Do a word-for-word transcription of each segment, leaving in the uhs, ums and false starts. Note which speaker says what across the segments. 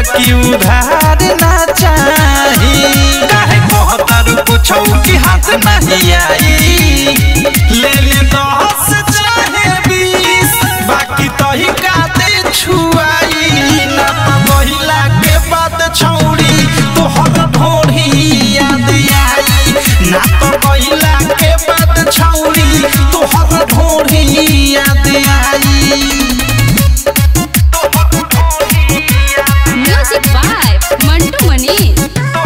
Speaker 1: बाकी उधार ना चाही काहे कहतर पूछौ कि हाथ नहीं आई ले ले दस चाहे बीस बाकी तही काते छुआई ना पहिला के बाद छौड़ी तोहर ढोढ़ी याद आई ना तो पहिला के बाद छौड़ी तोहर ढोढ़ी याद आई।
Speaker 2: Music by Mantu Mani.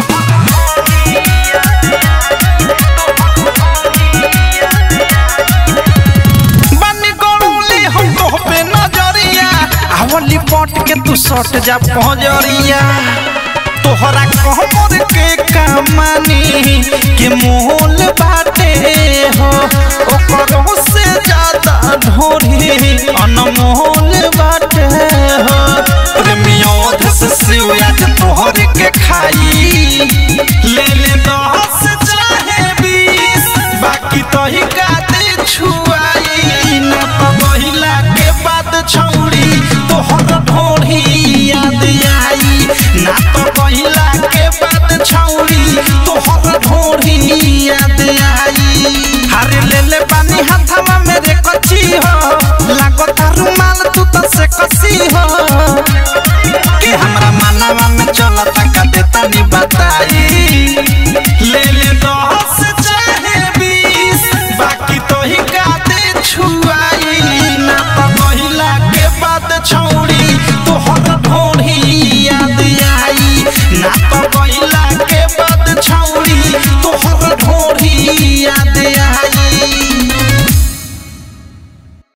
Speaker 2: आवली पट के तू सट जा पहजरिया तोहरा कहमर के कमानी के मोल बाटे हो ओकरो से ज्यादा ढोरी अनमोल